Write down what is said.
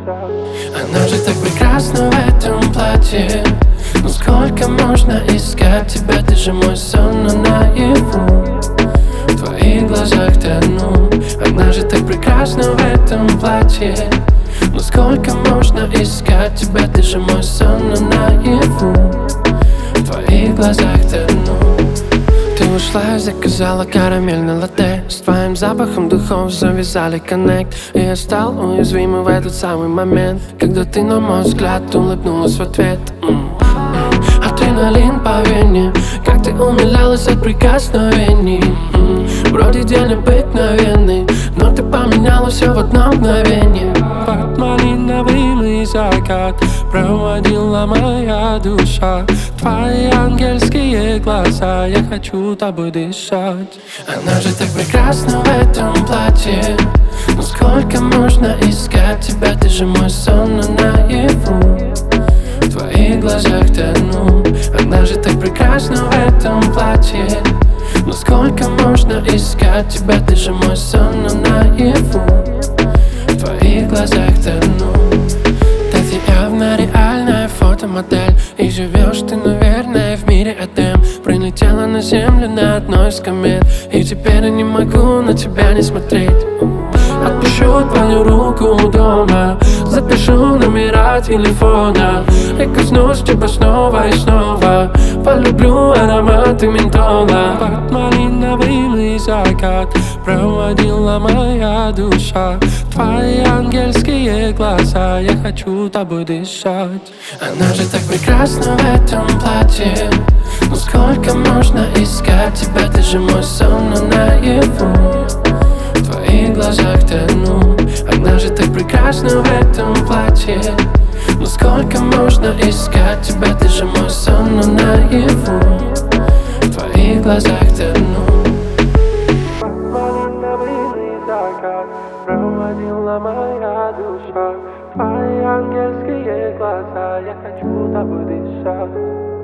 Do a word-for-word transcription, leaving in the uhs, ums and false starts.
Она же так прекрасна в этом платье. Ну сколько можно искать тебя? Ты же мой сон, но наяву в твоих глазах тону. Она же так прекрасна в этом платье. Ну сколько можно искать тебя? Ты же мой сон, но наяву в твоих глазах тону. Ты ушла и заказала карамельный латте. С твоим запахом духов завязали коннект. И я стал уязвимым в этот самый момент, когда ты на мой взгляд улыбнулась в ответ. м-м. Адреналин по вене, как ты умилялась от прикосновений. м-м. Вроде день обыкновенный, но ты поменяла все в одно мгновение. Под малиновый закат проводила моя душа. Твои ангельские глаза, я хочу тобой дышать. Она же так прекрасна в этом платье. Ну сколько можно искать тебя? Ты же мой сон, но наяву в твоих глазах тону. Она же так прекрасна в этом платье. Ну сколько можно искать тебя? Ты же мой сон, но наяву в твоих глазах тону. Да ты явно реальная фотомодель. И живешь ты, наверное, в мире Эдем. Прилетела на землю на одной из комет. И теперь я не могу на тебя не смотреть. Отпущу твою руку дома, запишу номера телефона и коснусь тебя снова и снова. Полюблю ароматы ментола. Под малиновый закат проводила моя душа. Твои ангельские глаза, я хочу тобой дышать. Она же так прекрасна в этом платье. Ну сколько можно искать тебя? Ты же мой сон, но наяву в твоих глазах тону. Она же так прекрасна в этом платье. Ну сколько можно искать тебя? Ты же мой сон, но наяву в твоих глазах тону. Малиновый закат проводила моя душа. Твои ангельские глаза, я хочу тобой дышать.